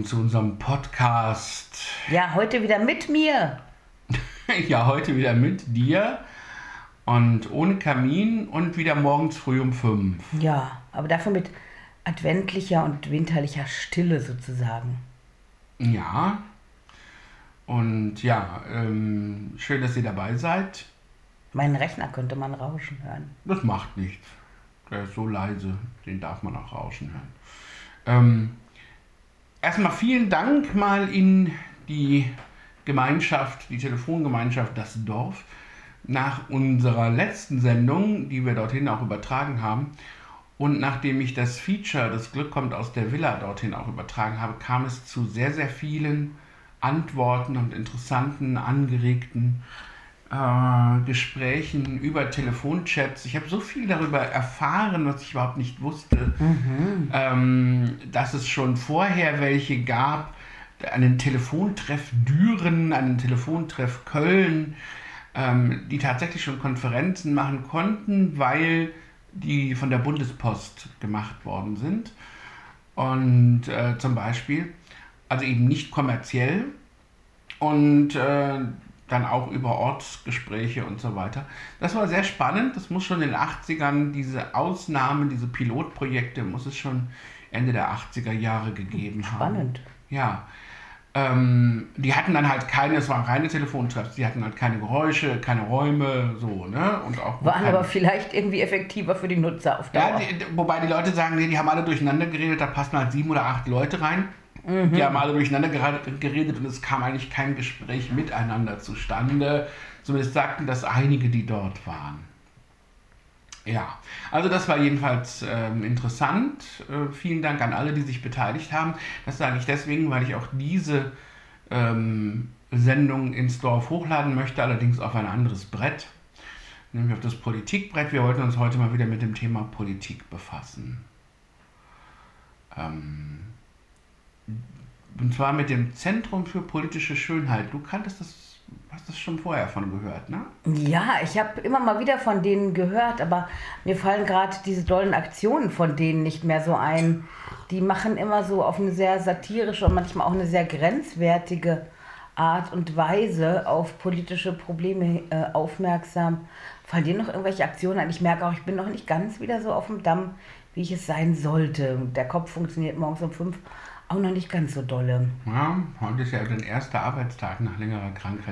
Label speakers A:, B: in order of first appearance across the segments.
A: zu unserem Podcast.
B: Ja, heute wieder mit mir.
A: Ja, heute wieder mit dir und ohne Kamin und wieder morgens früh um 5.
B: Ja, aber dafür mit adventlicher und winterlicher Stille sozusagen.
A: Ja, und ja, schön, dass ihr dabei seid.
B: Meinen Rechner könnte man rauschen hören.
A: Das macht nichts. Der ist so leise, den darf man auch rauschen hören. Erstmal vielen Dank mal in die Gemeinschaft, die Telefongemeinschaft Das Dorf. Nach unserer letzten Sendung, die wir dorthin auch übertragen haben, und nachdem ich das Feature Das Glück kommt aus der Villa dorthin auch übertragen habe, kam es zu sehr, sehr vielen Antworten und interessanten, angeregten Gesprächen über Telefonchats. Ich habe so viel darüber erfahren, was ich überhaupt nicht wusste, dass es schon vorher welche gab, einen Telefontreff Düren, einen Telefontreff Köln, die tatsächlich schon Konferenzen machen konnten, weil die von der Bundespost gemacht worden sind. Und zum Beispiel, also eben nicht kommerziell und dann auch über Ortsgespräche und so weiter. Das war sehr spannend. Das muss schon in den 80ern, diese Ausnahmen, diese Pilotprojekte, muss es schon Ende der 80er Jahre gegeben haben.
B: Spannend.
A: Ja. Die hatten dann halt es waren reine Telefontreffs, die hatten halt keine Geräusche, keine Räume, so, ne? Und auch
B: waren aber vielleicht irgendwie effektiver für die Nutzer auf Dauer.
A: Ja, wobei die Leute sagen, nee, die haben alle durcheinander geredet, da passen halt 7 oder 8 Leute rein. Die haben alle durcheinander geredet und es kam eigentlich kein Gespräch miteinander zustande. Zumindest sagten das einige, die dort waren. Ja, also das war jedenfalls interessant. Vielen Dank an alle, die sich beteiligt haben. Das sage ich deswegen, weil ich auch diese Sendung ins Dorf hochladen möchte, allerdings auf ein anderes Brett, nämlich auf das Politikbrett. Wir wollten uns heute mal wieder mit dem Thema Politik befassen. Und zwar mit dem Zentrum für politische Schönheit. Du hast das schon vorher von gehört, ne?
B: Ja, ich habe immer mal wieder von denen gehört, aber mir fallen gerade diese dollen Aktionen von denen nicht mehr so ein. Die machen immer so auf eine sehr satirische und manchmal auch eine sehr grenzwertige Art und Weise auf politische Probleme aufmerksam. Fallen dir noch irgendwelche Aktionen ein? Ich merke auch, ich bin noch nicht ganz wieder so auf dem Damm, wie ich es sein sollte. Der Kopf funktioniert morgens um 5 auch noch nicht ganz so dolle.
A: Ja, heute ist ja der erste Arbeitstag nach längerer Krankheit.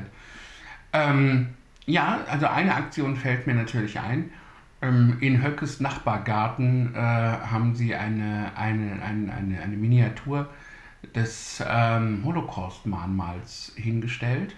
A: Ja, also eine Aktion fällt mir natürlich ein. In Höckes Nachbargarten haben sie eine Miniatur des Holocaust-Mahnmals hingestellt.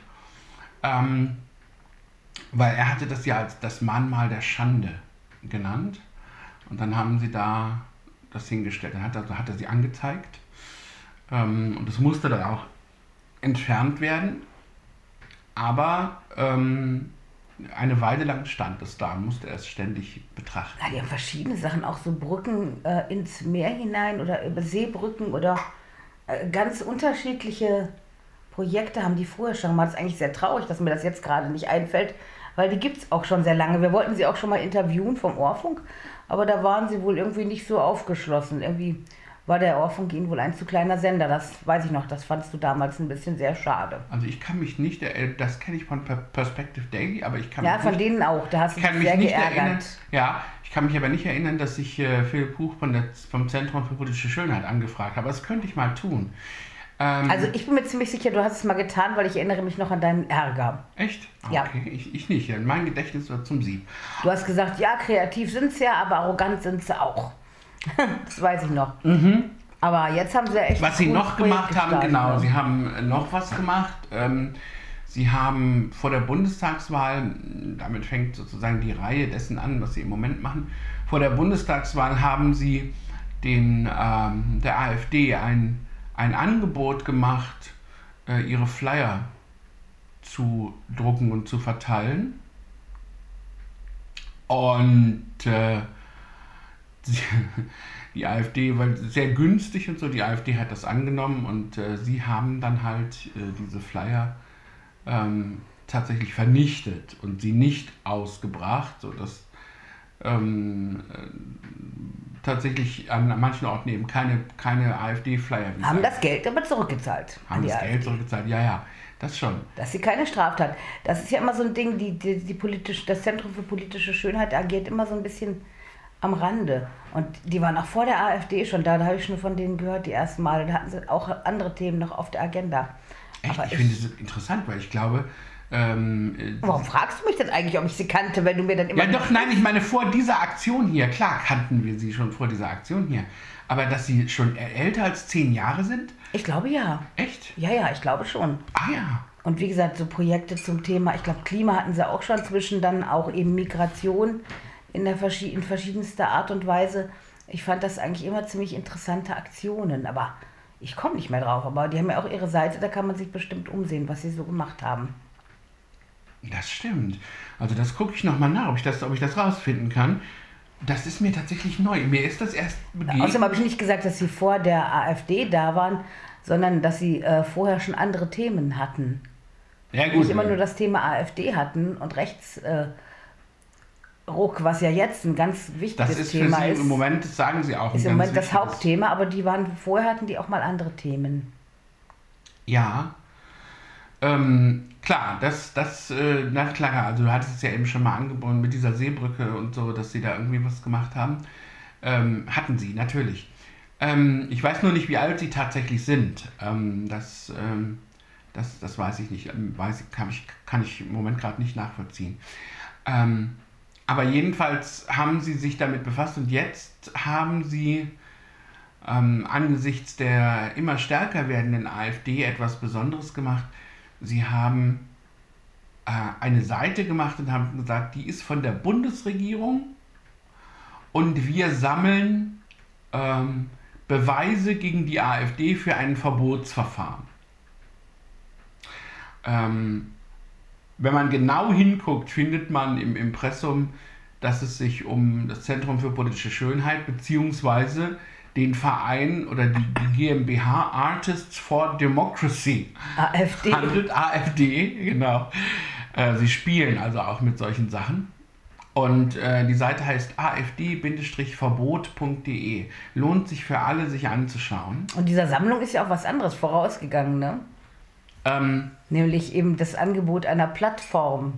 A: Weil er hatte das ja als das Mahnmal der Schande genannt. Und dann haben sie da das hingestellt. Dann hat er sie angezeigt. Und es musste dann auch entfernt werden. Aber eine Weile lang stand es da und musste es ständig betrachten.
B: Ja, die haben verschiedene Sachen, auch so Brücken ins Meer hinein oder über Seebrücken oder ganz unterschiedliche Projekte haben die früher schon gemacht. Das ist eigentlich sehr traurig, dass mir das jetzt gerade nicht einfällt, weil die gibt es auch schon sehr lange. Wir wollten sie auch schon mal interviewen vom Ohrfunk, aber da waren sie wohl irgendwie nicht so aufgeschlossen. Irgendwie war der Ohrfunk ihnen wohl ein zu kleiner Sender. Das weiß ich noch, das fandst du damals ein bisschen sehr schade.
A: Also ich kann mich nicht, das kenne ich von Perspective Daily, aber ich kann mich
B: ja, von
A: nicht,
B: denen auch, da hast du dich sehr
A: geärgert. Ja, ich kann mich aber nicht erinnern, dass ich Philipp Huch vom Zentrum für politische Schönheit angefragt habe. Das könnte ich mal tun.
B: Also ich bin mir ziemlich sicher, du hast es mal getan, weil ich erinnere mich noch an deinen Ärger.
A: Echt? Okay,
B: ja.
A: Ich nicht. Mein Gedächtnis war zum Sieb.
B: Du hast gesagt, ja, kreativ sind sie ja, aber arrogant sind sie auch. Das weiß ich noch. Aber jetzt haben sie echt...
A: Was sie noch gemacht haben, genau, sie haben noch was gemacht. Sie haben vor der Bundestagswahl, damit fängt sozusagen die Reihe dessen an, was sie im Moment machen, vor der Bundestagswahl haben sie der AfD ein Angebot gemacht, ihre Flyer zu drucken und zu verteilen. Und die AfD war sehr günstig und so, die AfD hat das angenommen und sie haben dann halt diese Flyer tatsächlich vernichtet und sie nicht ausgebracht, sodass tatsächlich an manchen Orten eben keine AfD-Flyer.
B: Haben das Geld aber zurückgezahlt.
A: Haben das Geld zurückgezahlt, ja, das schon.
B: Dass sie keine Straftat. Das ist ja immer so ein Ding, das Zentrum für politische Schönheit agiert immer so ein bisschen am Rande. Und die waren auch vor der AfD schon da habe ich schon von denen gehört, die ersten Male. Da hatten sie auch andere Themen noch auf der Agenda.
A: Echt? Ich finde das interessant, weil ich glaube...
B: warum fragst du mich denn eigentlich, ob ich sie kannte, wenn du mir dann immer...
A: Ja doch, nein, ich meine vor dieser Aktion hier, klar kannten wir sie schon vor dieser Aktion hier, aber dass sie schon älter als 10 Jahre sind?
B: Ich glaube ja.
A: Echt?
B: Ja, ich glaube schon.
A: Ah ja.
B: Und wie gesagt, so Projekte zum Thema, ich glaube Klima hatten sie auch schon, zwischen dann auch eben Migration in verschiedenster Art und Weise. Ich fand das eigentlich immer ziemlich interessante Aktionen, aber ich komme nicht mehr drauf. Aber die haben ja auch ihre Seite, da kann man sich bestimmt umsehen, was sie so gemacht haben.
A: Das stimmt. Also das gucke ich nochmal nach, ob ich das rausfinden kann. Das ist mir tatsächlich neu. Mir ist das erst begegnet.
B: Außerdem habe ich nicht gesagt, dass sie vor der AfD da waren, sondern dass sie vorher schon andere Themen hatten.
A: Ja, gut.
B: Nicht immer nur das Thema AfD hatten und Rechtsruck, was ja jetzt ein ganz wichtiges Thema ist.
A: Im Moment, das sagen sie auch.
B: Ist im Moment das Hauptthema, aber vorher hatten die auch mal andere Themen.
A: Ja. Klar, na klar, also du hattest es ja eben schon mal angeboten mit dieser Seebrücke und so, dass sie da irgendwie was gemacht haben. Hatten sie, natürlich. Ich weiß nur nicht, wie alt sie tatsächlich sind. Das weiß ich nicht. Kann ich im Moment gerade nicht nachvollziehen. Aber jedenfalls haben sie sich damit befasst und jetzt haben sie angesichts der immer stärker werdenden AfD etwas Besonderes gemacht. Sie haben eine Seite gemacht und haben gesagt, die ist von der Bundesregierung und wir sammeln Beweise gegen die AfD für ein Verbotsverfahren. Wenn man genau hinguckt, findet man im Impressum, dass es sich um das Zentrum für politische Schönheit bzw. den Verein oder die GmbH Artists for Democracy
B: AfD.
A: handelt. AfD, genau. Sie spielen also auch mit solchen Sachen. Und die Seite heißt afd-verbot.de. Lohnt sich für alle, sich anzuschauen.
B: Und dieser Sammlung ist ja auch was anderes vorausgegangen, ne? Nämlich eben das Angebot einer Plattform.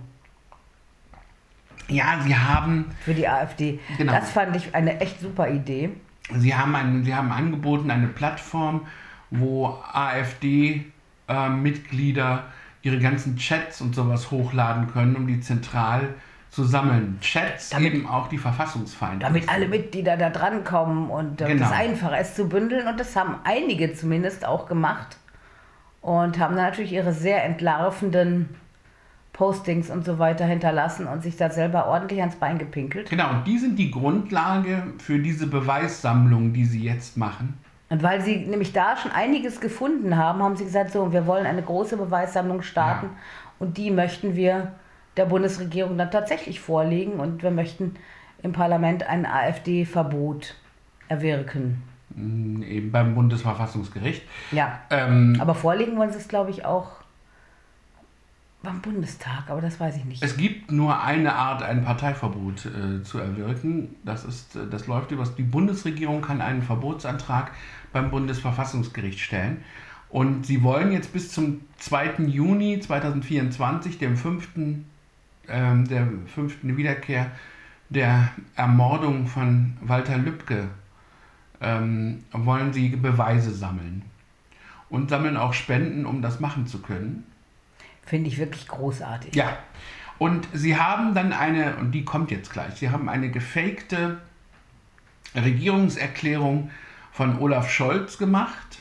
A: Ja, sie haben...
B: Für die AfD. Genau. Das fand ich eine echt super Idee.
A: Sie haben angeboten eine Plattform, wo AfD-Mitglieder ihre ganzen Chats und sowas hochladen können, um die zentral zu sammeln. Chats, eben auch die Verfassungsfeinde.
B: Damit alle Mitglieder da drankommen und das einfacher ist zu bündeln. Und das haben einige zumindest auch gemacht. Und haben dann natürlich ihre sehr entlarvenden Postings und so weiter hinterlassen und sich da selber ordentlich ans Bein gepinkelt.
A: Genau, und die sind die Grundlage für diese Beweissammlung, die sie jetzt machen.
B: Und weil sie nämlich da schon einiges gefunden haben, haben sie gesagt, so, wir wollen eine große Beweissammlung starten und die möchten wir der Bundesregierung dann tatsächlich vorlegen und wir möchten im Parlament ein AfD-Verbot erwirken.
A: Eben beim Bundesverfassungsgericht.
B: Ja, aber vorlegen wollen sie es, glaube ich, auch beim Bundestag, aber das weiß ich nicht.
A: Es gibt nur eine Art, ein Parteiverbot zu erwirken. Das läuft über die Bundesregierung, kann einen Verbotsantrag beim Bundesverfassungsgericht stellen. Und sie wollen jetzt bis zum 2. Juni 2024, der fünften Wiederkehr der Ermordung von Walter Lübcke, wollen sie Beweise sammeln. Und sammeln auch Spenden, um das machen zu können.
B: Finde ich wirklich großartig.
A: Ja, und sie haben dann und die kommt jetzt gleich, sie haben eine gefakte Regierungserklärung von Olaf Scholz gemacht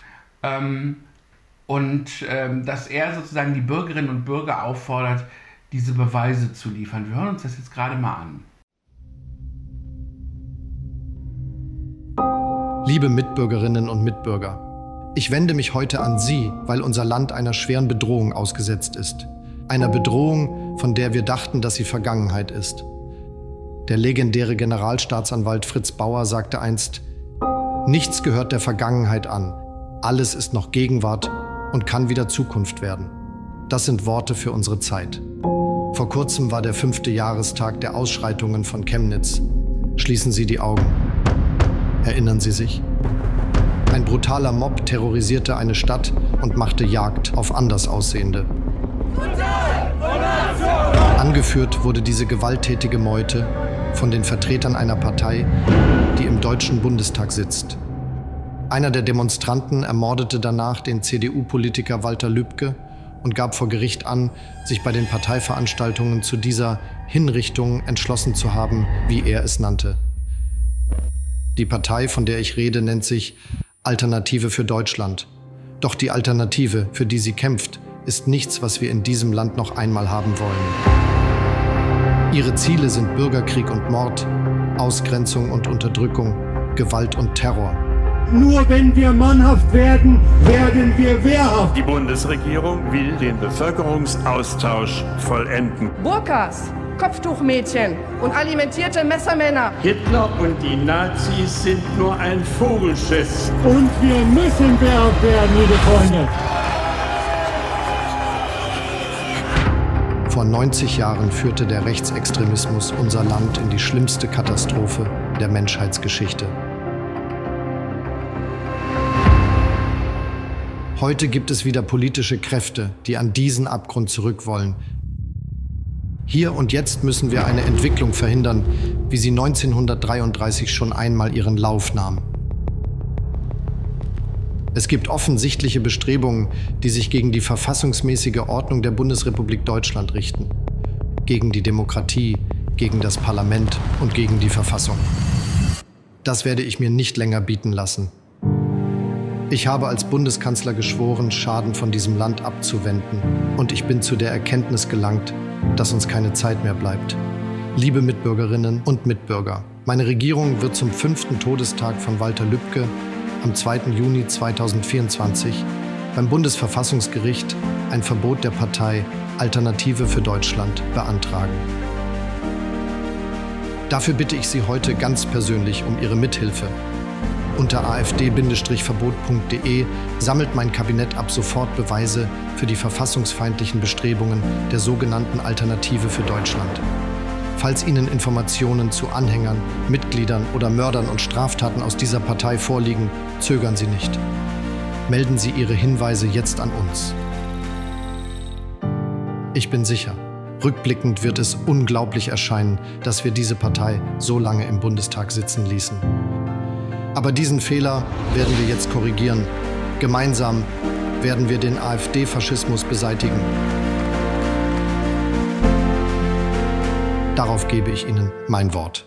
A: dass er sozusagen die Bürgerinnen und Bürger auffordert, diese Beweise zu liefern. Wir hören uns das jetzt gerade mal an.
C: Liebe Mitbürgerinnen und Mitbürger, ich wende mich heute an Sie, weil unser Land einer schweren Bedrohung ausgesetzt ist. Einer Bedrohung, von der wir dachten, dass sie Vergangenheit ist. Der legendäre Generalstaatsanwalt Fritz Bauer sagte einst: Nichts gehört der Vergangenheit an. Alles ist noch Gegenwart und kann wieder Zukunft werden. Das sind Worte für unsere Zeit. Vor kurzem war der 5. Jahrestag der Ausschreitungen von Chemnitz. Schließen Sie die Augen. Erinnern Sie sich? Ein brutaler Mob terrorisierte eine Stadt und machte Jagd auf Andersaussehende. Angeführt wurde diese gewalttätige Meute von den Vertretern einer Partei, die im Deutschen Bundestag sitzt. Einer der Demonstranten ermordete danach den CDU-Politiker Walter Lübcke und gab vor Gericht an, sich bei den Parteiveranstaltungen zu dieser Hinrichtung entschlossen zu haben, wie er es nannte. Die Partei, von der ich rede, nennt sich Alternative für Deutschland. Doch die Alternative, für die sie kämpft, ist nichts, was wir in diesem Land noch einmal haben wollen. Ihre Ziele sind Bürgerkrieg und Mord, Ausgrenzung und Unterdrückung, Gewalt und Terror.
D: Nur wenn wir mannhaft werden, werden wir wehrhaft.
E: Die Bundesregierung will den Bevölkerungsaustausch vollenden.
F: Burkas, Kopftuchmädchen und alimentierte Messermänner.
E: Hitler und die Nazis sind nur ein Vogelschiss.
D: Und wir müssen wehrhaft werden, liebe Freunde.
C: Vor 90 Jahren führte der Rechtsextremismus unser Land in die schlimmste Katastrophe der Menschheitsgeschichte. Heute gibt es wieder politische Kräfte, die an diesen Abgrund zurück wollen. Hier und jetzt müssen wir eine Entwicklung verhindern, wie sie 1933 schon einmal ihren Lauf nahm. Es gibt offensichtliche Bestrebungen, die sich gegen die verfassungsmäßige Ordnung der Bundesrepublik Deutschland richten. Gegen die Demokratie, gegen das Parlament und gegen die Verfassung. Das werde ich mir nicht länger bieten lassen. Ich habe als Bundeskanzler geschworen, Schaden von diesem Land abzuwenden. Und ich bin zu der Erkenntnis gelangt, dass uns keine Zeit mehr bleibt. Liebe Mitbürgerinnen und Mitbürger, meine Regierung wird zum 5. Todestag von Walter Lübcke am 2. Juni 2024 beim Bundesverfassungsgericht ein Verbot der Partei Alternative für Deutschland beantragen. Dafür bitte ich Sie heute ganz persönlich um Ihre Mithilfe. Unter afd-verbot.de sammelt mein Kabinett ab sofort Beweise für die verfassungsfeindlichen Bestrebungen der sogenannten Alternative für Deutschland. Falls Ihnen Informationen zu Anhängern, Mitgliedern oder Mördern und Straftaten aus dieser Partei vorliegen, zögern Sie nicht. Melden Sie Ihre Hinweise jetzt an uns. Ich bin sicher, rückblickend wird es unglaublich erscheinen, dass wir diese Partei so lange im Bundestag sitzen ließen. Aber diesen Fehler werden wir jetzt korrigieren. Gemeinsam werden wir den AfD-Faschismus beseitigen. Darauf gebe ich Ihnen mein Wort.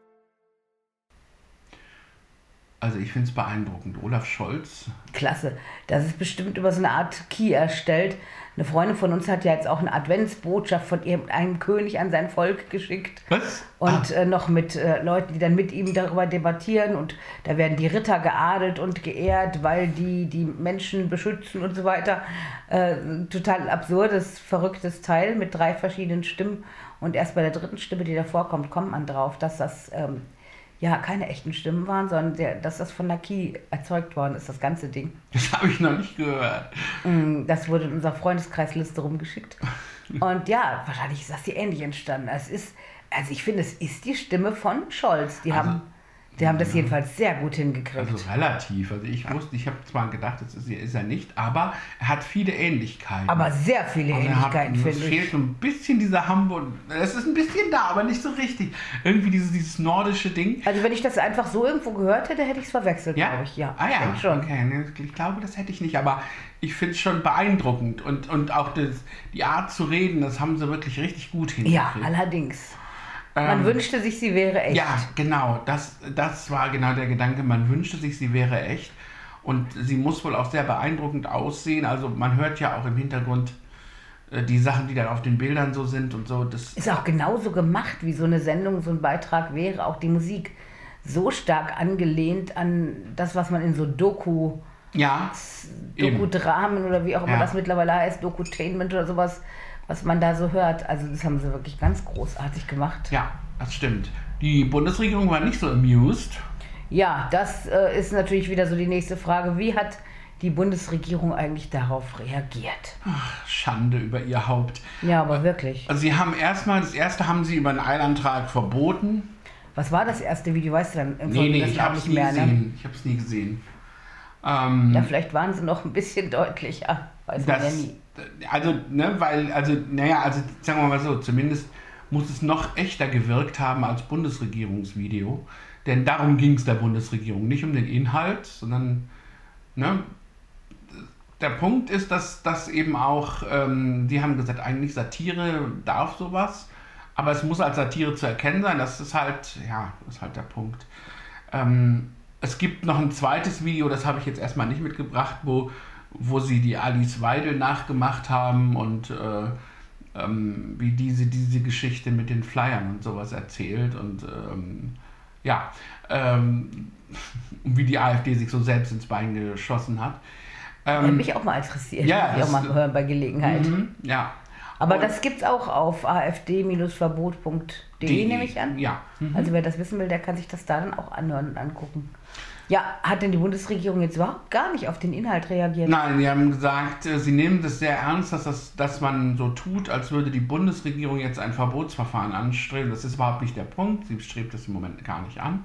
A: Also ich finde es beeindruckend. Olaf Scholz.
B: Klasse. Das ist bestimmt über so eine Art Key erstellt. Eine Freundin von uns hat ja jetzt auch eine Adventsbotschaft von einem König an sein Volk geschickt.
A: Was?
B: Und noch mit Leuten, die dann mit ihm darüber debattieren. Und da werden die Ritter geadelt und geehrt, weil die Menschen beschützen und so weiter. Total absurdes, verrücktes Teil mit 3 verschiedenen Stimmen. Und erst bei der 3. Stimme, die davor kommt, kommt man drauf, dass das keine echten Stimmen waren, sondern dass das von Naki erzeugt worden ist, das ganze Ding.
A: Das habe ich noch nicht gehört.
B: Das wurde in unserer Freundeskreisliste rumgeschickt. Und ja, wahrscheinlich ist das hier ähnlich entstanden. Ich finde, es ist die Stimme von Scholz. Die haben das jedenfalls sehr gut hingekriegt.
A: Also relativ. Also ich habe zwar gedacht, das ist er nicht, aber er hat viele Ähnlichkeiten.
B: Aber sehr viele Ähnlichkeiten, finde ich.
A: Es fehlt so ein bisschen dieser Hamburg. Es ist ein bisschen da, aber nicht so richtig. Irgendwie dieses nordische Ding.
B: Also wenn ich das einfach so irgendwo gehört hätte, hätte ich es verwechselt, glaube ich. Ja,
A: ja,
B: schon.
A: Okay. Ich glaube, das hätte ich nicht, aber ich finde es schon beeindruckend. Und auch die Art zu reden, das haben sie wirklich richtig gut hingekriegt.
B: Ja, allerdings. Man wünschte sich, sie wäre echt.
A: Ja, genau. Das war genau der Gedanke. Man wünschte sich, sie wäre echt. Und sie muss wohl auch sehr beeindruckend aussehen. Also man hört ja auch im Hintergrund die Sachen, die dann auf den Bildern so sind und so. Das
B: ist auch genauso gemacht, wie so eine Sendung, so ein Beitrag wäre. Auch die Musik so stark angelehnt an das, was man in so Doku-Dramen oder wie auch immer das mittlerweile heißt, Dokutainment oder sowas, was man da so hört. Also das haben sie wirklich ganz großartig gemacht.
A: Ja, das stimmt. Die Bundesregierung war nicht so amused.
B: Ja, das ist natürlich wieder so die nächste Frage. Wie hat die Bundesregierung eigentlich darauf reagiert.
A: Ach, Schande über ihr Haupt.
B: Ja, aber wirklich.
A: Also sie haben das erste haben sie über einen Eilantrag verboten.
B: Was war das erste Video? Weißt du dann?
A: Nee, ich habe es nie gesehen.
B: Ne?
A: Ich habe es nie gesehen.
B: Ja, vielleicht waren sie noch ein bisschen deutlicher. Weiß man ja nie.
A: Also, ne, sagen wir mal so, zumindest muss es noch echter gewirkt haben als Bundesregierungsvideo. Denn darum ging es der Bundesregierung. Nicht um den Inhalt, sondern, ne, der Punkt ist, dass eben auch, die haben gesagt, eigentlich Satire darf sowas, aber es muss als Satire zu erkennen sein. Das ist halt der Punkt. Es gibt noch ein zweites Video, das habe ich jetzt erstmal nicht mitgebracht, wo sie die Alice Weidel nachgemacht haben und wie diese Geschichte mit den Flyern und sowas erzählt und wie die AfD sich so selbst ins Bein geschossen hat.
B: Würde mich auch mal interessieren,
A: ja,
B: ich auch mal hören bei Gelegenheit.
A: Ja.
B: Aber das gibt's auch auf afd-verbot.de, nehme ich an.
A: Ja.
B: Also wer das wissen will, der kann sich das da dann auch anhören und angucken. Ja, hat denn die Bundesregierung jetzt überhaupt gar nicht auf den Inhalt reagiert?
A: Nein, die haben gesagt, sie nehmen das sehr ernst, dass man so tut, als würde die Bundesregierung jetzt ein Verbotsverfahren anstreben. Das ist überhaupt nicht der Punkt. Sie strebt das im Moment gar nicht an.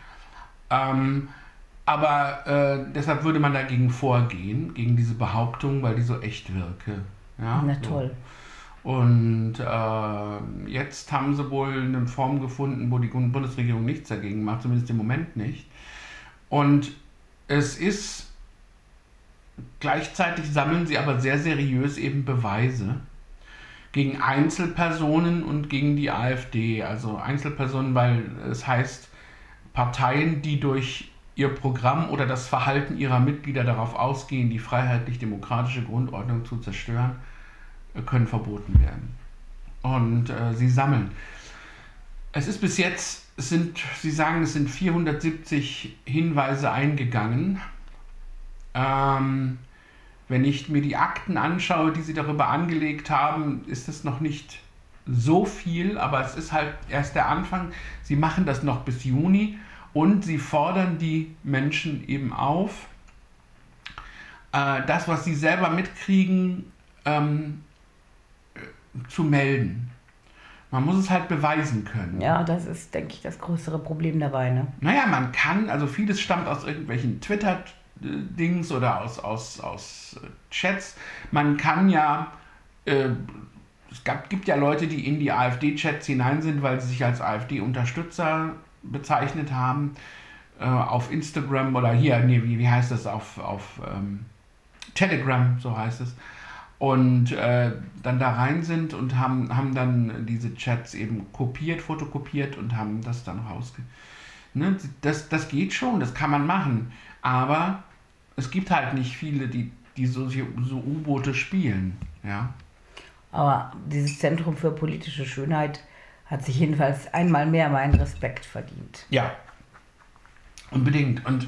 A: Aber deshalb würde man dagegen vorgehen, gegen diese Behauptung, weil die so echt wirke. Ja,
B: na toll.
A: Und jetzt haben sie wohl eine Form gefunden, wo die Bundesregierung nichts dagegen macht, zumindest im Moment nicht. Und es ist, gleichzeitig sammeln sie aber sehr seriös eben Beweise gegen Einzelpersonen und gegen die AfD. Also Einzelpersonen, weil es heißt, Parteien, die durch ihr Programm oder das Verhalten ihrer Mitglieder darauf ausgehen, die freiheitlich-demokratische Grundordnung zu zerstören, können verboten werden. Und sie sammeln. Es ist bis jetzt, sie sagen, es sind 470 Hinweise eingegangen. Wenn ich mir die Akten anschaue, die sie darüber angelegt haben, ist es noch nicht so viel, aber es ist halt erst der Anfang. Sie machen das noch bis Juni und sie fordern die Menschen eben auf, das, was sie selber mitkriegen, zu melden. Man muss es halt beweisen können.
B: Ja, das ist, denke ich, das größere Problem dabei. Ne?
A: Naja, man kann, also vieles stammt aus irgendwelchen Twitter-Dings oder aus Chats. Man kann ja, gibt ja Leute, die in die AfD-Chats hinein sind, weil sie sich als AfD-Unterstützer bezeichnet haben. Auf Instagram oder wie heißt das, auf Telegram, so heißt es. Und dann da rein sind und haben dann diese Chats eben fotokopiert und haben das dann ne? Das geht schon, das kann man machen. Aber es gibt halt nicht viele, die so U-Boote spielen. Ja?
B: Aber dieses Zentrum für politische Schönheit hat sich jedenfalls einmal mehr meinen Respekt verdient.
A: Ja, unbedingt. Und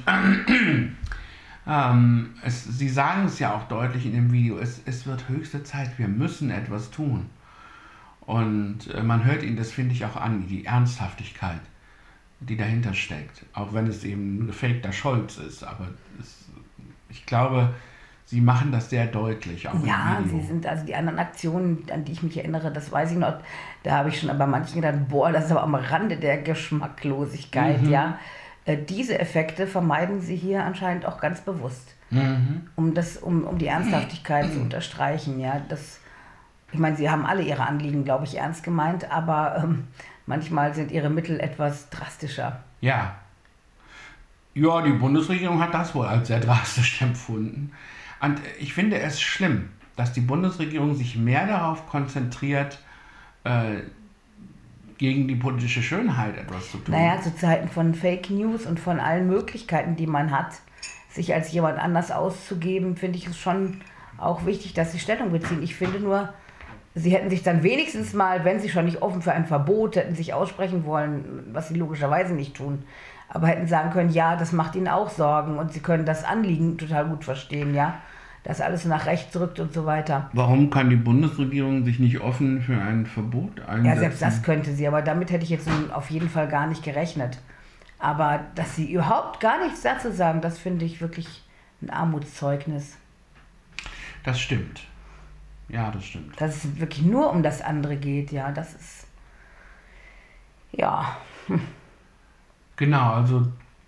A: sie sagen es ja auch deutlich in dem Video, es wird höchste Zeit, wir müssen etwas tun. Und man hört ihnen das, finde ich, auch an, die Ernsthaftigkeit, die dahinter steckt. Auch wenn es eben ein gefakter Scholz ist. Aber ich glaube, sie machen das sehr deutlich. Auch
B: ja,
A: im Video.
B: sie sind, also die anderen Aktionen, an die ich mich erinnere, das weiß ich noch, da habe ich schon bei manchen gedacht, boah, das ist aber am Rande der Geschmacklosigkeit, ja. Diese Effekte vermeiden sie hier anscheinend auch ganz bewusst, um die Ernsthaftigkeit zu unterstreichen. Ja, ich meine, sie haben alle ihre Anliegen, glaube ich, ernst gemeint, aber manchmal sind ihre Mittel etwas drastischer.
A: Ja. Ja, die Bundesregierung hat das wohl als sehr drastisch empfunden. Und ich finde es schlimm, dass die Bundesregierung sich mehr darauf konzentriert, gegen die politische Schönheit etwas zu tun.
B: Naja, zu Zeiten von Fake News und von allen Möglichkeiten, die man hat, sich als jemand anders auszugeben, finde ich es schon auch wichtig, dass sie Stellung beziehen. Ich finde nur, sie hätten sich dann wenigstens mal, wenn sie schon nicht offen für ein Verbot hätten, sich aussprechen wollen, was sie logischerweise nicht tun, aber hätten sagen können, ja, das macht ihnen auch Sorgen und sie können das Anliegen total gut verstehen, ja, dass alles nach rechts rückt und so weiter.
A: Warum kann die Bundesregierung sich nicht offen für ein Verbot einsetzen?
B: Ja, selbst das könnte sie, aber damit hätte ich jetzt nun auf jeden Fall gar nicht gerechnet. Aber dass sie überhaupt gar nichts dazu sagen, das finde ich wirklich ein Armutszeugnis.
A: Das stimmt. Ja, das stimmt.
B: Dass es wirklich nur um das andere geht, ja, das ist, ja.
A: Genau, also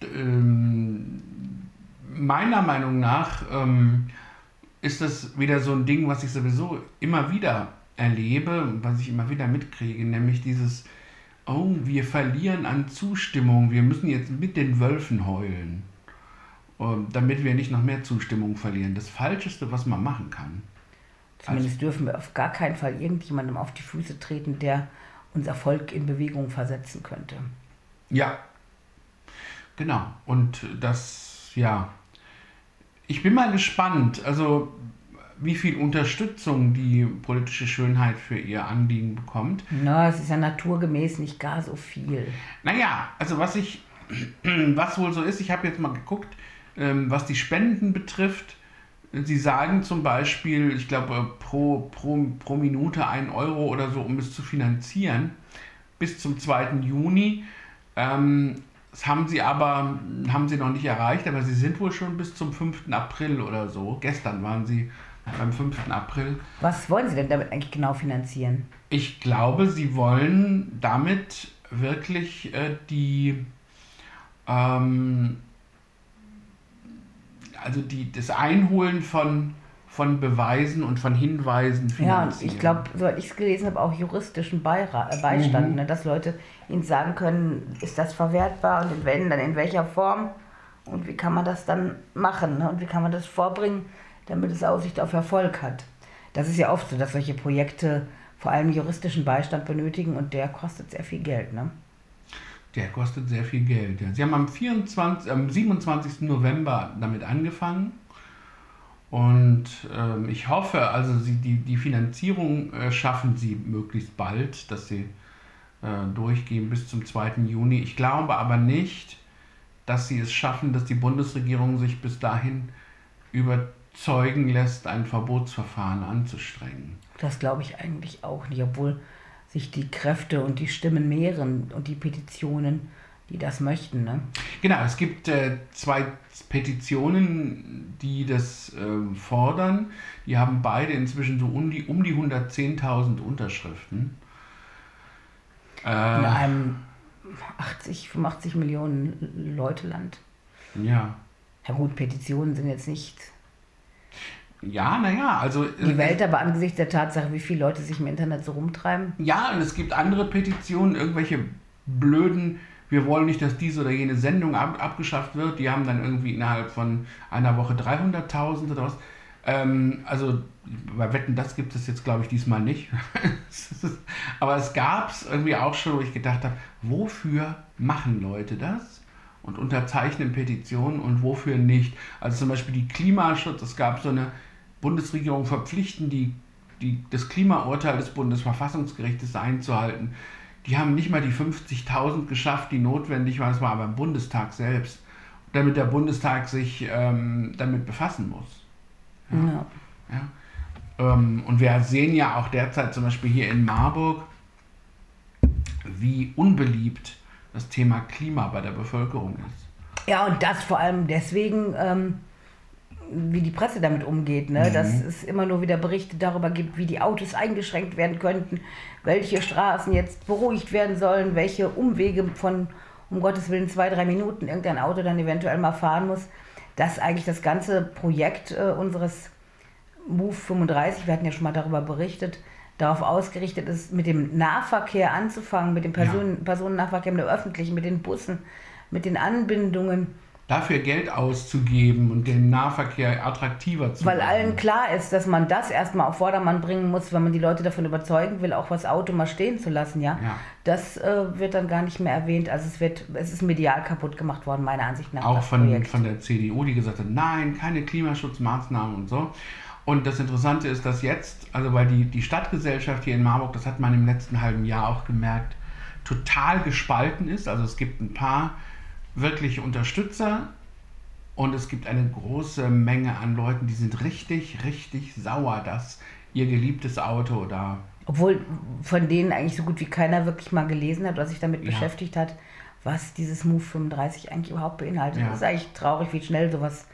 A: meiner Meinung nach ist das wieder so ein Ding, was ich sowieso immer wieder erlebe, was ich immer wieder mitkriege, nämlich dieses, oh, wir verlieren an Zustimmung, wir müssen jetzt mit den Wölfen heulen, damit wir nicht noch mehr Zustimmung verlieren. Das Falscheste, was man machen kann.
B: Zumindest dürfen wir auf gar keinen Fall irgendjemandem auf die Füße treten, der unser Volk in Bewegung versetzen könnte.
A: Ja, genau. Und das, ja, ich bin mal gespannt, also wie viel Unterstützung die politische Schönheit für ihr Anliegen bekommt.
B: Na, es ist ja naturgemäß nicht gar so viel.
A: Naja, also was wohl so ist, ich habe jetzt mal geguckt, was die Spenden betrifft. Sie sagen zum Beispiel, ich glaube, pro Minute 1 Euro oder so, um es zu finanzieren, bis zum 2. Juni. Das haben sie noch nicht erreicht, aber sie sind wohl schon bis zum 5. April oder so. Gestern waren sie beim 5. April.
B: Was wollen Sie denn damit eigentlich genau finanzieren?
A: Ich glaube, sie wollen damit wirklich das Einholen von Beweisen und von Hinweisen finanzieren.
B: Ja, und ich glaube, soweit ich es gelesen habe, auch juristischen Beistand, ne, dass Leute ihnen sagen können, ist das verwertbar und wenn, dann in welcher Form und wie kann man das dann machen, ne, und wie kann man das vorbringen, damit es Aussicht auf Erfolg hat. Das ist ja oft so, dass solche Projekte vor allem juristischen Beistand benötigen und der kostet sehr viel Geld, ne?
A: Der kostet sehr viel Geld, ja. Sie haben am 27. November damit angefangen und ich hoffe, also die Finanzierung schaffen sie möglichst bald, dass sie durchgehen bis zum 2. Juni. Ich glaube aber nicht, dass sie es schaffen, dass die Bundesregierung sich bis dahin überzeugen lässt, ein Verbotsverfahren anzustrengen.
B: Das glaube ich eigentlich auch nicht, obwohl sich die Kräfte und die Stimmen mehren und die Petitionen, die das möchten. Ne?
A: Genau, es gibt 2 Petitionen, die das fordern. Die haben beide inzwischen so um die 110.000 Unterschriften.
B: In einem 85 Millionen Leute Land.
A: Ja.
B: Ja gut, Petitionen sind jetzt nicht
A: Ja, naja, also...
B: die Welt, aber angesichts der Tatsache, wie viele Leute sich im Internet so rumtreiben.
A: Ja, und es gibt andere Petitionen, irgendwelche blöden, wir wollen nicht, dass diese oder jene Sendung abgeschafft wird, die haben dann irgendwie innerhalb von einer Woche 300.000 oder was. Also bei Wetten, das gibt es jetzt, glaube ich, diesmal nicht. Aber es gab es irgendwie auch schon, wo ich gedacht habe, wofür machen Leute das? Und unterzeichnen Petitionen und wofür nicht? Also zum Beispiel die Klimaschutz, es gab so eine Bundesregierung verpflichten, das Klimaurteil des Bundesverfassungsgerichtes einzuhalten. Die haben nicht mal die 50.000 geschafft, die notwendig waren. Das war aber im Bundestag selbst, damit der Bundestag sich damit befassen muss. Ja. Ja. Und wir sehen ja auch derzeit zum Beispiel hier in Marburg, wie unbeliebt das Thema Klima bei der Bevölkerung ist.
B: Ja, und das vor allem deswegen, wie die Presse damit umgeht, ne? Dass es immer nur wieder Berichte darüber gibt, wie die Autos eingeschränkt werden könnten, welche Straßen jetzt beruhigt werden sollen, welche Umwege von, um Gottes Willen, 2-3 Minuten irgendein Auto dann eventuell mal fahren muss, dass eigentlich das ganze Projekt unseres Move 35, wir hatten ja schon mal darüber berichtet, darauf ausgerichtet ist, mit dem Nahverkehr anzufangen, mit dem Personennahverkehr, mit dem öffentlichen, mit den Bussen, mit den Anbindungen.
A: Dafür Geld auszugeben und den Nahverkehr attraktiver zu machen.
B: Weil allen klar ist, dass man das erstmal auf Vordermann bringen muss, wenn man die Leute davon überzeugen will, auch das Auto mal stehen zu lassen. Ja? Das wird dann gar nicht mehr erwähnt. Also es ist medial kaputt gemacht worden, meiner Ansicht nach.
A: Auch von der CDU, die gesagt hat, nein, keine Klimaschutzmaßnahmen und so. Und das Interessante ist, dass jetzt, also weil die Stadtgesellschaft hier in Marburg, das hat man im letzten halben Jahr auch gemerkt, total gespalten ist. Also es gibt ein paar wirkliche Unterstützer und es gibt eine große Menge an Leuten, die sind richtig, richtig sauer, dass ihr geliebtes Auto da...
B: Obwohl von denen eigentlich so gut wie keiner wirklich mal gelesen hat oder sich damit beschäftigt hat, was dieses Move 35 eigentlich überhaupt beinhaltet. Das ist eigentlich traurig, wie schnell sowas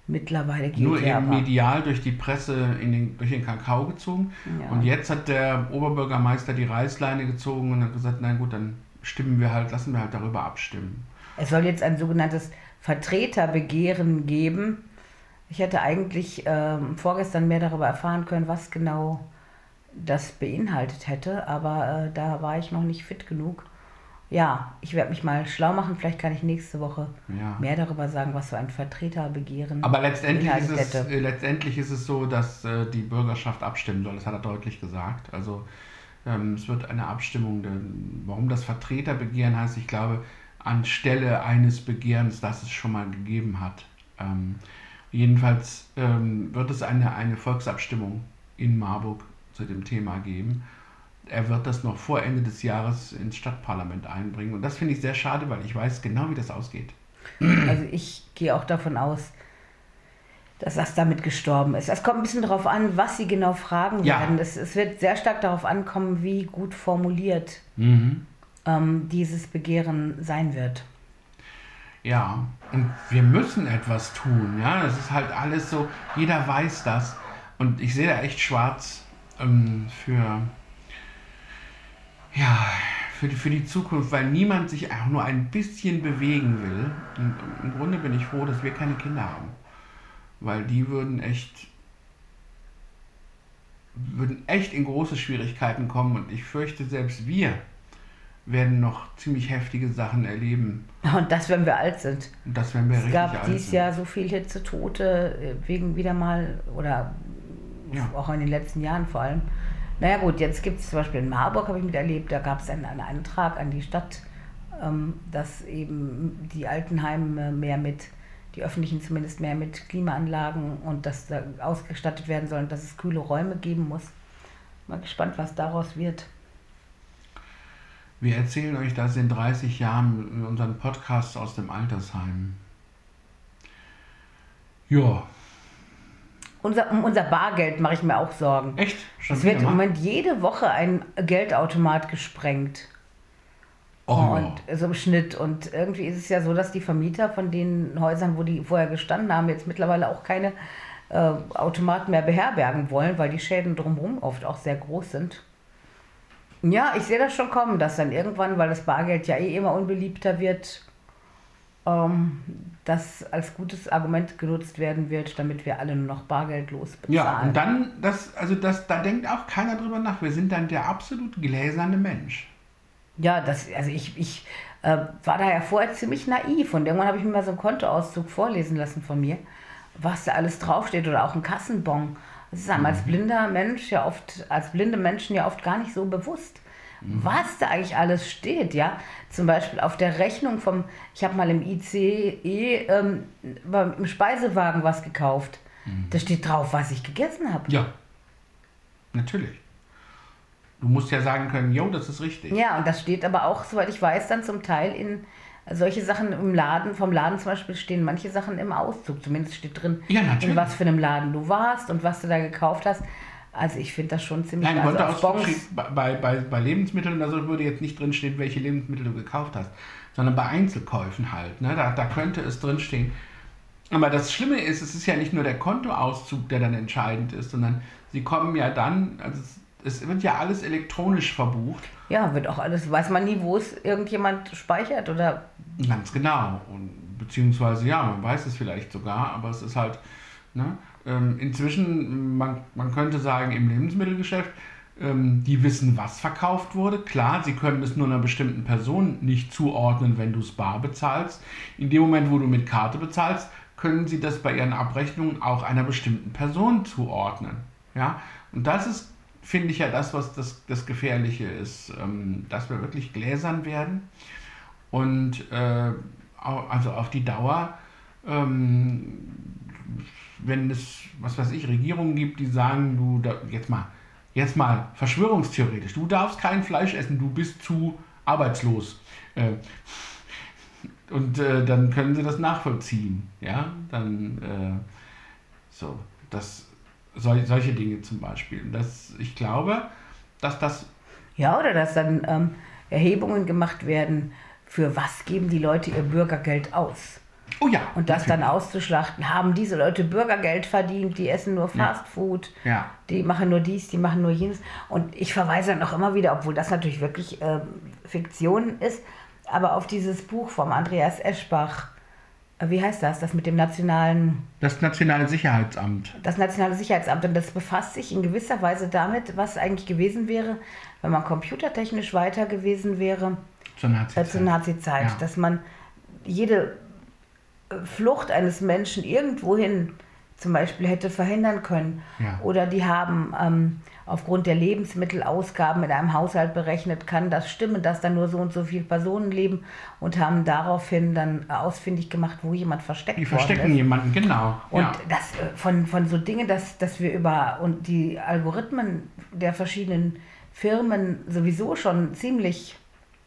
B: Mittlerweile geht
A: nur
B: ja
A: eben
B: aber.
A: medial durch die Presse durch den Kakao gezogen.
B: Ja.
A: Und jetzt hat der Oberbürgermeister die Reißleine gezogen und hat gesagt, na gut, dann lassen wir halt darüber abstimmen.
B: Es soll jetzt ein sogenanntes Vertreterbegehren geben. Ich hätte eigentlich vorgestern mehr darüber erfahren können, was genau das beinhaltet hätte, aber da war ich noch nicht fit genug. Ja, ich werde mich mal schlau machen, vielleicht kann ich nächste Woche mehr darüber sagen, was so ein Vertreterbegehren
A: aber letztendlich
B: beinhaltet
A: ist es so, dass die Bürgerschaft abstimmen soll, das hat er deutlich gesagt. Also es wird eine Abstimmung, warum das Vertreterbegehren heißt, ich glaube, anstelle eines Begehrens, das es schon mal gegeben hat. Jedenfalls wird es eine Volksabstimmung in Marburg zu dem Thema geben. Er wird das noch vor Ende des Jahres ins Stadtparlament einbringen. Und das finde ich sehr schade, weil ich weiß genau, wie das ausgeht.
B: Also ich gehe auch davon aus, dass das damit gestorben ist. Es kommt ein bisschen darauf an, was sie genau fragen werden. Es wird sehr stark darauf ankommen, wie gut formuliert dieses Begehren sein wird.
A: Ja, und wir müssen etwas tun. Ja, das ist halt alles so, jeder weiß das. Und ich sehe da echt schwarz für die Zukunft, weil niemand sich auch nur ein bisschen bewegen will. Und im Grunde bin ich froh, dass wir keine Kinder haben. Weil die würden echt in große Schwierigkeiten kommen. Und ich fürchte, selbst wir werden noch ziemlich heftige Sachen erleben.
B: Und das, wenn wir alt sind.
A: Und das, wenn wir richtig alt sind.
B: Es gab dieses Jahr so viel Hitzetote, wegen wieder mal, oder auch in den letzten Jahren vor allem. Naja gut, jetzt gibt es zum Beispiel in Marburg, habe ich miterlebt, da gab es einen Antrag an die Stadt, dass eben die Altenheime die öffentlichen zumindest mehr mit Klimaanlagen und dass da ausgestattet werden sollen, dass es kühle Räume geben muss. Mal gespannt, was daraus wird.
A: Wir erzählen euch das in 30 Jahren in unseren Podcasts aus dem Altersheim. Ja.
B: Um unser Bargeld mache ich mir auch Sorgen.
A: Echt?
B: Es wird im Moment jede Woche ein Geldautomat gesprengt. Und so im Schnitt. Und irgendwie ist es ja so, dass die Vermieter von den Häusern, wo die vorher gestanden haben, jetzt mittlerweile auch keine Automaten mehr beherbergen wollen, weil die Schäden drumherum oft auch sehr groß sind. Ja, ich sehe das schon kommen, dass dann irgendwann, weil das Bargeld ja immer unbeliebter wird, das als gutes Argument genutzt werden wird, damit wir alle nur noch bargeldlos bezahlen.
A: Ja, und dann, da denkt auch keiner drüber nach. Wir sind dann der absolut gläserne Mensch.
B: Ja, ich war da ja vorher ziemlich naiv und irgendwann habe ich mir mal so einen Kontoauszug vorlesen lassen von mir, was da alles draufsteht oder auch ein Kassenbon. Das ist einem als blinde Menschen ja oft gar nicht so bewusst, was da eigentlich alles steht, ja. Zum Beispiel auf der Rechnung ich habe mal im ICE im Speisewagen was gekauft. Da steht drauf, was ich gegessen habe.
A: Ja, natürlich. Du musst ja sagen können, jo, das ist richtig.
B: Ja, und das steht aber auch, soweit ich weiß, dann zum Teil in solche Sachen vom Laden zum Beispiel stehen manche Sachen im Auszug. Zumindest steht drin, in was für einem Laden du warst und was du da gekauft hast. Also ich finde das schon ziemlich...
A: Nein, bei Lebensmitteln, also würde jetzt nicht drinstehen, welche Lebensmittel du gekauft hast, sondern bei Einzelkäufen halt. Ne? Da könnte es drinstehen. Aber das Schlimme ist, es ist ja nicht nur der Kontoauszug, der dann entscheidend ist, sondern sie kommen ja dann... Also es wird ja alles elektronisch verbucht.
B: Ja, wird auch alles, weiß man nie, wo es irgendjemand speichert, oder?
A: Ganz genau. Und, beziehungsweise, ja, man weiß es vielleicht sogar, aber es ist halt, ne, inzwischen, man könnte sagen, im Lebensmittelgeschäft, die wissen, was verkauft wurde. Klar, sie können es nur einer bestimmten Person nicht zuordnen, wenn du es bar bezahlst. In dem Moment, wo du mit Karte bezahlst, können sie das bei ihren Abrechnungen auch einer bestimmten Person zuordnen. Ja? Und das ist, finde ich ja was das Gefährliche ist, dass wir wirklich gläsern werden und also auf die Dauer, wenn es, was weiß ich, Regierungen gibt, die sagen, jetzt mal verschwörungstheoretisch, du darfst kein Fleisch essen, du bist zu arbeitslos. Und dann können sie das nachvollziehen. Ja, dann solche Dinge zum Beispiel. Ich glaube, dass das...
B: Ja, oder dass dann Erhebungen gemacht werden, für was geben die Leute ihr Bürgergeld aus.
A: Oh ja.
B: Und das dann auszuschlachten, haben diese Leute Bürgergeld verdient, die essen nur Fastfood, die machen nur dies, die machen nur jenes. Und ich verweise dann auch immer wieder, obwohl das natürlich wirklich Fiktion ist, aber auf dieses Buch vom Andreas Eschbach, wie heißt das? Das mit dem nationalen...
A: Das Nationale Sicherheitsamt.
B: Das Nationale Sicherheitsamt. Und das befasst sich in gewisser Weise damit, was eigentlich gewesen wäre, wenn man computertechnisch weiter gewesen wäre zur Nazi-Zeit. Ja. Dass man jede Flucht eines Menschen irgendwohin zum Beispiel hätte verhindern können. Ja. Oder die haben aufgrund der Lebensmittelausgaben in einem Haushalt berechnet, kann das stimmen, dass da nur so und so viele Personen leben und haben daraufhin dann ausfindig gemacht, wo jemand versteckt worden ist.
A: Die verstecken jemanden, genau.
B: Und das von so Dingen, dass wir über und die Algorithmen der verschiedenen Firmen sowieso schon ziemlich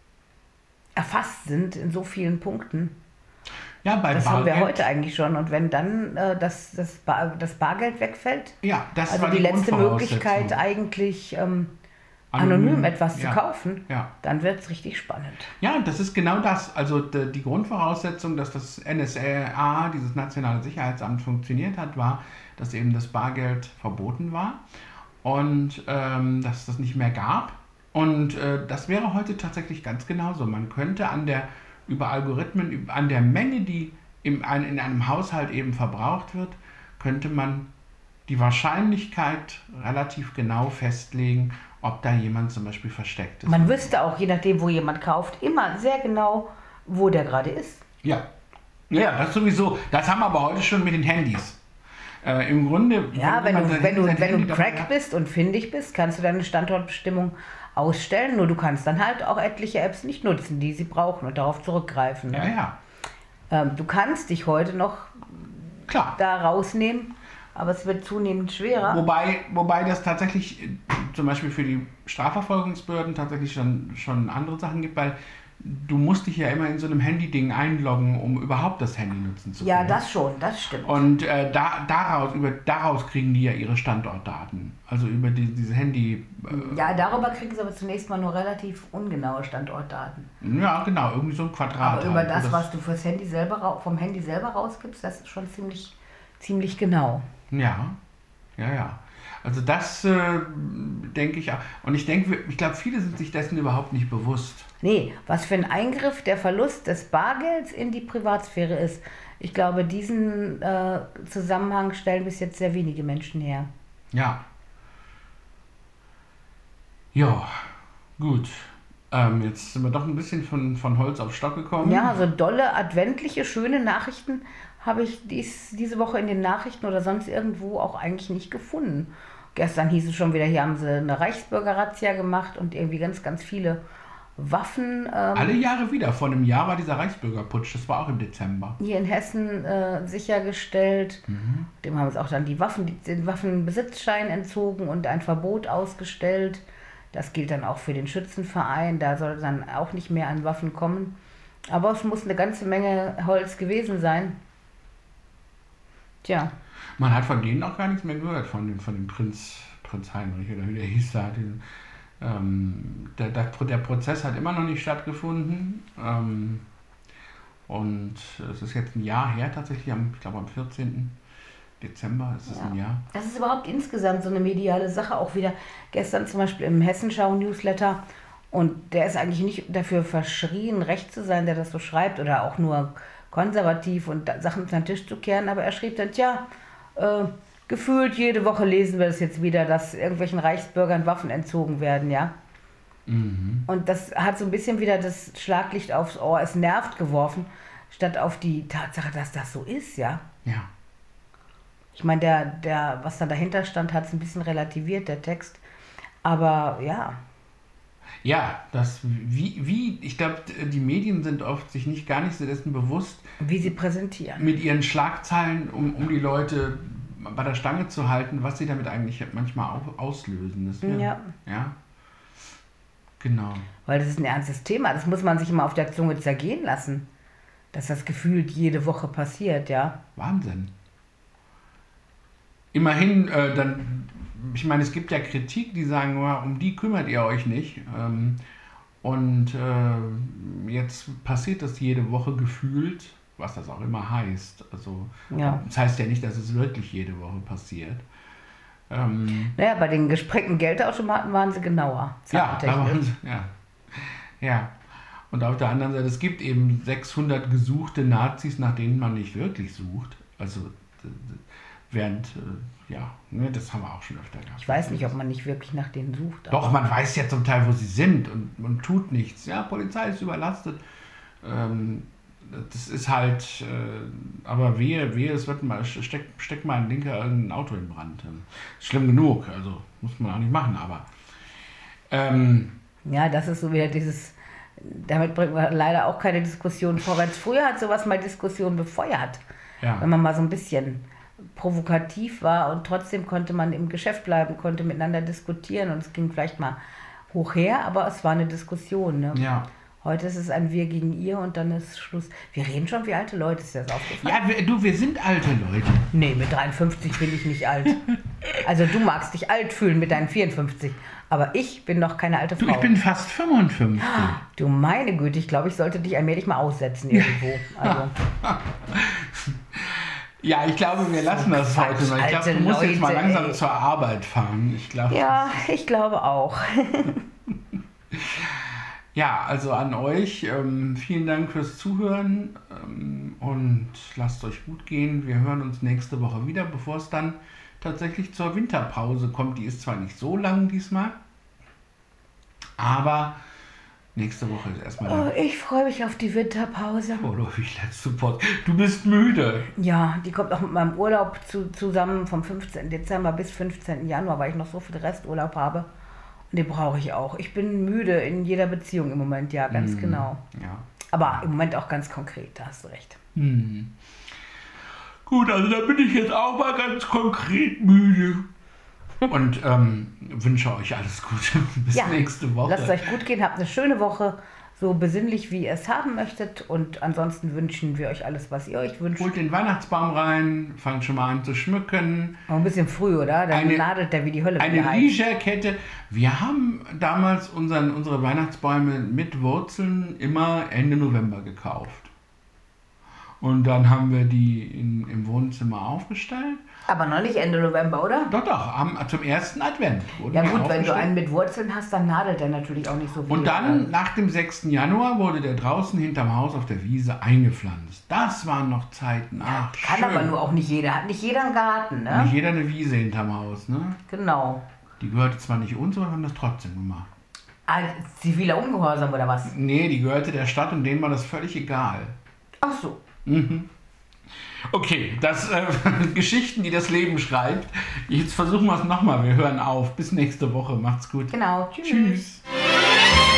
B: erfasst sind in so vielen Punkten.
A: Ja, bei
B: das
A: Bargeld
B: haben wir heute eigentlich schon. Und wenn dann das Bargeld wegfällt,
A: das
B: also
A: war
B: die letzte Möglichkeit eigentlich anonym etwas zu kaufen, dann wird es richtig spannend.
A: Ja, das ist genau das. Also die Grundvoraussetzung, dass das NSA, dieses Nationale Sicherheitsamt, funktioniert hat, war, dass eben das Bargeld verboten war und dass es das nicht mehr gab. Und das wäre heute tatsächlich ganz genauso. Man könnte über Algorithmen, an der Menge, die in einem Haushalt eben verbraucht wird, könnte man die Wahrscheinlichkeit relativ genau festlegen, ob da jemand zum Beispiel versteckt ist.
B: Man wüsste auch, je nachdem, wo jemand kauft, immer sehr genau, wo der gerade ist.
A: Ja, das sowieso. Das haben wir aber heute schon mit den Handys. Im Grunde...
B: Ja, wenn du Crack bist und findig bist, kannst du deine Standortbestimmung ausstellen, nur du kannst dann halt auch etliche Apps nicht nutzen, die sie brauchen und darauf zurückgreifen. Ne? Du kannst dich heute noch da rausnehmen, aber es wird zunehmend schwerer.
A: Wobei das tatsächlich zum Beispiel für die Strafverfolgungsbehörden tatsächlich schon andere Sachen gibt, weil du musst dich ja immer in so einem Handy-Ding einloggen, um überhaupt das Handy nutzen zu können.
B: Ja, das schon, das stimmt.
A: Und daraus kriegen die ja ihre Standortdaten. Also über diese Handy...
B: ja, darüber kriegen sie aber zunächst mal nur relativ ungenaue Standortdaten.
A: Ja, genau, irgendwie so ein Quadrat.
B: Aber über das, was du vom Handy selber rausgibst, das ist schon ziemlich genau.
A: Ja. Also das denke ich auch. Und ich glaube, viele sind sich dessen überhaupt nicht bewusst.
B: Nee, was für ein Eingriff der Verlust des Bargelds in die Privatsphäre ist. Ich glaube, diesen Zusammenhang stellen bis jetzt sehr wenige Menschen her.
A: Ja. Ja, gut. Jetzt sind wir doch ein bisschen von Holz auf Stock gekommen.
B: Ja, so dolle, adventliche, schöne Nachrichten habe ich diese Woche in den Nachrichten oder sonst irgendwo auch eigentlich nicht gefunden. Gestern hieß es schon wieder, hier haben sie eine Reichsbürger-Razzia gemacht und irgendwie ganz, ganz viele Waffen.
A: Alle Jahre wieder. Vor einem Jahr war dieser Reichsbürgerputsch, das war auch im Dezember.
B: Hier in Hessen sichergestellt. Dem haben sie auch dann den Waffenbesitzschein entzogen und ein Verbot ausgestellt. Das gilt dann auch für den Schützenverein. Da soll dann auch nicht mehr an Waffen kommen. Aber es muss eine ganze Menge Holz gewesen sein. Tja.
A: Man hat von denen auch gar nichts mehr gehört, von dem Prinz Heinrich oder wie der hieß da. Der Prozess hat immer noch nicht stattgefunden. Und es ist jetzt ein Jahr her tatsächlich, ich glaube am 14. Dezember ist es ein Jahr.
B: Das ist überhaupt insgesamt so eine mediale Sache. Auch wieder gestern zum Beispiel im Hessenschau-Newsletter. Und der ist eigentlich nicht dafür verschrien, recht zu sein, der das so schreibt. Oder auch nur konservativ und Sachen unter den Tisch zu kehren. Aber er schrieb dann, gefühlt jede Woche lesen wir das jetzt wieder, dass irgendwelchen Reichsbürgern Waffen entzogen werden, ja. Und das hat so ein bisschen wieder das Schlaglicht aufs Ohr, es nervt geworfen, statt auf die Tatsache, dass das so ist, ja.
A: Ja.
B: Ich meine, der was da dahinter stand, hat es ein bisschen relativiert, der Text. Aber ja.
A: Ja, ich glaube, die Medien sind oft sich gar nicht so dessen bewusst,
B: wie sie präsentieren.
A: Mit ihren Schlagzeilen, um die Leute bei der Stange zu halten, was sie damit eigentlich manchmal auch auslösen.
B: Ja.
A: Genau.
B: Weil das ist ein ernstes Thema, das muss man sich immer auf der Zunge zergehen lassen, dass das gefühlt jede Woche passiert, ja.
A: Wahnsinn. Immerhin, ich meine, es gibt ja Kritik, die sagen, um die kümmert ihr euch nicht. Und jetzt passiert das jede Woche gefühlt. was das auch immer heißt. Also
B: Ja.
A: das heißt ja nicht, dass es wirklich jede Woche passiert.
B: Naja, bei den gesprengten Geldautomaten waren sie genauer.
A: Ja, da
B: zahlentechnisch.
A: waren sie, ja. Und auf der anderen Seite, es gibt eben 600 gesuchte Nazis, nach denen man nicht wirklich sucht. Also während, das haben wir auch schon öfter gehabt.
B: Ich weiß nicht, ob man nicht wirklich nach denen sucht.
A: Doch, man weiß ja zum Teil, wo sie sind und man tut nichts. Ja, Polizei ist überlastet. Das ist halt, aber wehe, es wird mal, steckt mal ein Linker irgendein Auto in Brand. Schlimm genug, also muss man auch nicht machen, aber.
B: Ja, das ist so wieder dieses, damit bringt man leider auch keine Diskussion vorwärts. Früher hat sowas mal Diskussionen befeuert,
A: Ja.
B: wenn man mal so ein bisschen provokativ war und trotzdem konnte man im Geschäft bleiben, konnte miteinander diskutieren und es ging vielleicht mal hoch her, aber es war eine Diskussion. Ne?
A: Ja.
B: Heute ist es ein Wir gegen ihr und dann ist Schluss. Wir reden schon wie alte Leute, ist dir das aufgefallen?
A: Ja, wir sind alte Leute.
B: Nee, mit 53 bin ich nicht alt. Also du magst dich alt fühlen mit deinen 54, aber ich bin noch keine alte Frau.
A: Du, ich bin fast 55.
B: Du meine Güte, ich glaube, ich sollte dich allmählich mal aussetzen irgendwo. Also,
A: Ja, ich glaube, wir lassen das heute mal. Ich glaube, du musst jetzt mal langsam zur Arbeit fahren. Ich glaube,
B: ja, ich glaube auch.
A: Ja, also an euch, vielen Dank fürs Zuhören und lasst euch gut gehen. Wir hören uns nächste Woche wieder, bevor es dann tatsächlich zur Winterpause kommt. Die ist zwar nicht so lang diesmal, aber nächste Woche ist erstmal...
B: Oh, ich freue mich auf die Winterpause.
A: Oder wie letzte Post. Du bist müde.
B: Ja, die kommt auch mit meinem Urlaub zusammen vom 15. Dezember bis 15. Januar, weil ich noch so viel Resturlaub habe. Und den brauche ich auch. Ich bin müde in jeder Beziehung im Moment, ja, ganz genau.
A: Ja.
B: Aber im Moment auch ganz konkret, da hast du recht.
A: Gut, also da bin ich jetzt auch mal ganz konkret müde. Und wünsche euch alles Gute. Bis nächste Woche.
B: Lasst euch gut gehen, habt eine schöne Woche, so besinnlich, wie ihr es haben möchtet. Und ansonsten wünschen wir euch alles, was ihr euch wünscht.
A: Holt den Weihnachtsbaum rein, fangt schon mal an zu schmücken.
B: Auch ein bisschen früh, oder? Dann nadelt der wie die Hölle.
A: Eine Liegekette. Wir haben damals unsere Weihnachtsbäume mit Wurzeln immer Ende November gekauft. Und dann haben wir die im Wohnzimmer aufgestellt.
B: Aber noch nicht Ende November, oder?
A: Doch, zum ersten Advent.
B: Ja gut, wenn du einen mit Wurzeln hast, dann nadelt der natürlich auch nicht so viel.
A: Und dann, nach dem 6. Januar, wurde der draußen hinterm Haus auf der Wiese eingepflanzt. Das waren noch Zeiten. Ach,
B: kann
A: schön.
B: aber nur auch nicht jeder. Hat nicht jeder einen Garten, ne?
A: Nicht jeder eine Wiese hinterm Haus, ne?
B: Genau.
A: Die gehörte zwar nicht uns, aber wir haben das trotzdem gemacht.
B: Ziviler Ungehorsam oder was?
A: Nee, die gehörte der Stadt und denen war das völlig egal.
B: Ach so.
A: Okay, das Geschichten, die das Leben schreibt. Jetzt versuchen wir es nochmal. Wir hören auf. Bis nächste Woche. Macht's gut.
B: Genau.
A: Tschüss.